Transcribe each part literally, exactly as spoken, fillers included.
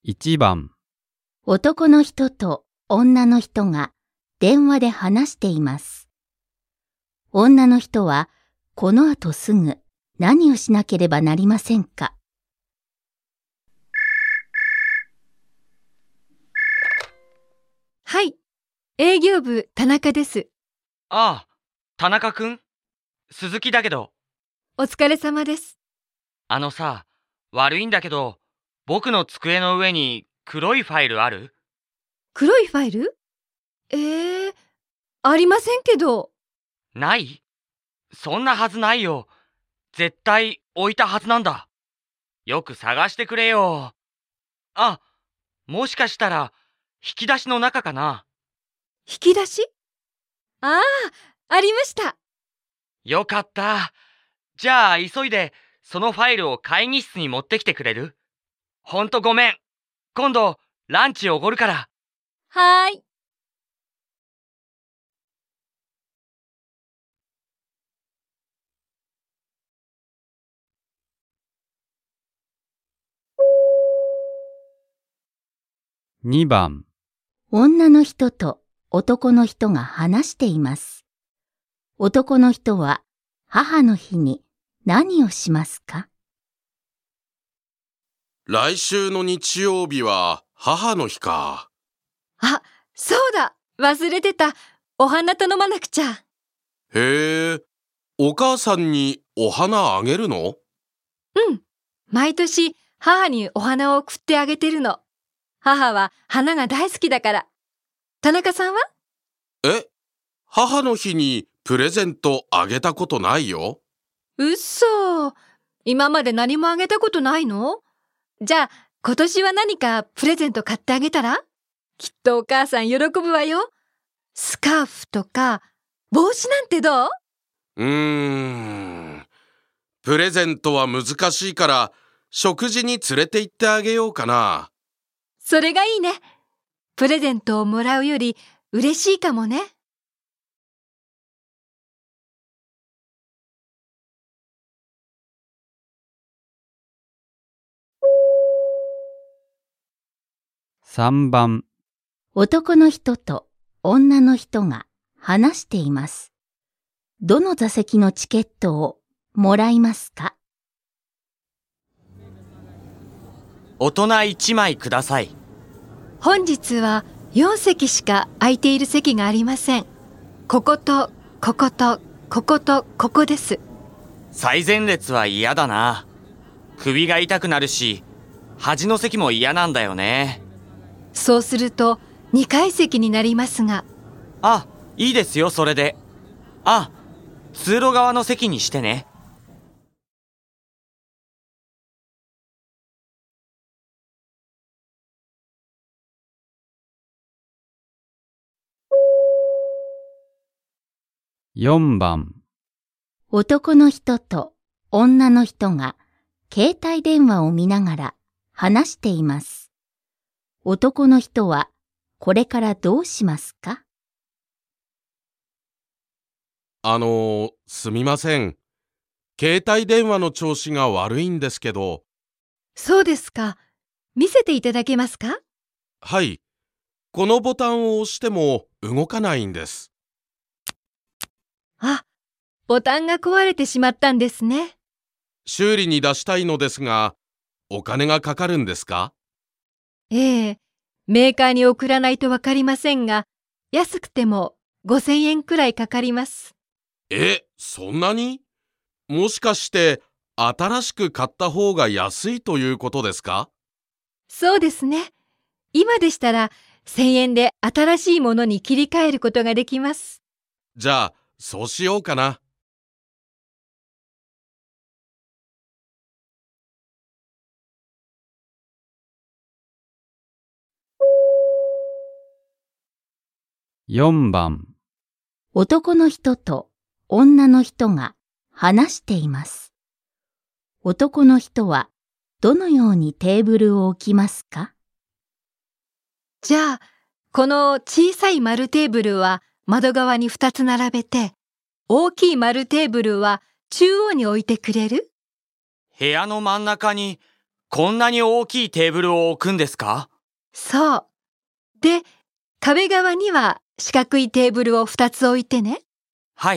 いちばん、 男の人と女の人が電話で話しています。女の人はこの後すぐ何をしなければなりませんか？ はい、営業部田中です。 ああ、田中くん？鈴木だけど。 お疲れ様です。 あのさ、悪いんだけど、僕の机の上に黒いファイルある？ 黒いファイル？えー、ありませんけど。 ない？そんなはずないよ。絶対置いたはずなんだ。よく探してくれよ。あ、もしかしたら、引き出しの中かな。 引き出し？ああ、ありました。 よかった。じゃあ急いでそのファイルを会議室に持ってきてくれる？ほんとごめん。今度ランチおごるから。 はーい。 にばん、 女の人と男の人が話しています。男の人は母の日に何をしますか？ 来週の日曜日は母の日か。 あ、そうだ、忘れてた。お花頼まなくちゃ。 へえ、お母さんにお花あげるの？ うん、毎年母にお花を送ってあげてるの。母は花が大好きだから。田中さんは？ え、母の日にプレゼントあげたことないよ。 うっそ。今まで何もあげたことないの？じゃあ今年は何かプレゼント買ってあげたら？きっとお母さん喜ぶわよ。スカーフとか帽子なんてどう？ うーん、プレゼントは難しいから食事に連れて行ってあげようかな。 それがいいね。プレゼントをもらうより嬉しいかもね。 さんばん、 男の人と女の人が話しています。どの座席のチケットをもらいますか？ 大人いちまいください。 本日はよん席しか空いている席がありません。ここと、ここと、ここと、ここです。 最前列は嫌だな。首が痛くなるし、端の席も嫌なんだよね。 そうするとにかい席になりますが。 あ、いいですよ、それで。あ、通路側の席にしてね。 よんばん、 男の人と女の人が携帯電話を見ながら話しています。男の人はこれからどうしますか？ あの、すみません。携帯電話の調子が悪いんですけど。 そうですか。見せていただけますか？ はい。このボタンを押しても動かないんです。 あ、ボタンが壊れてしまったんですね。 修理に出したいのですが、お金がかかるんですか？ ええ、メーカーに送らないとわかりませんが、安くてもごせんえんくらいかかります。 え、そんなに？もしかして新しく買った方が安いということですか？ そうですね。今でしたらせんえんで新しいものに切り替えることができます。 じゃあ、そうしようかな。 よんばん、 男の人と女の人が話しています。男の人はどのようにテーブルを置きますか？ じゃあ、この小さい丸テーブルは窓側にふたつ並べて、大きい丸テーブルは中央に置いてくれる？ 部屋の真ん中にこんなに大きいテーブルを置くんですか？ そう。で、壁側には四角いテーブルをふたつ置いてね。 はい。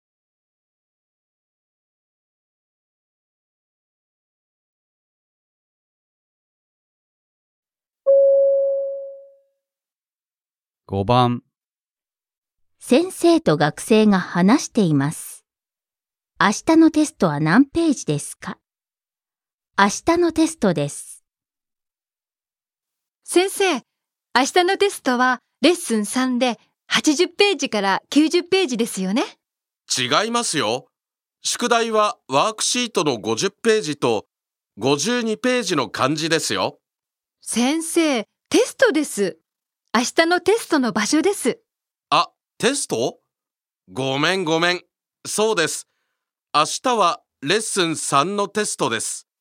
ごばん、 先生と学生が話しています。明日のテストは何ページですか？明日のテストです。 先生、明日のテストはレッスンさんではちじゅっページからきゅうじゅっページですよね。 違いますよ。宿題はワークシートのごじゅっページとごじゅうにページの漢字ですよ。 先生、テストです。明日のテストの場所です。 あ、テスト？ごめんごめん。そうです。明日はレッスンさんのテストです。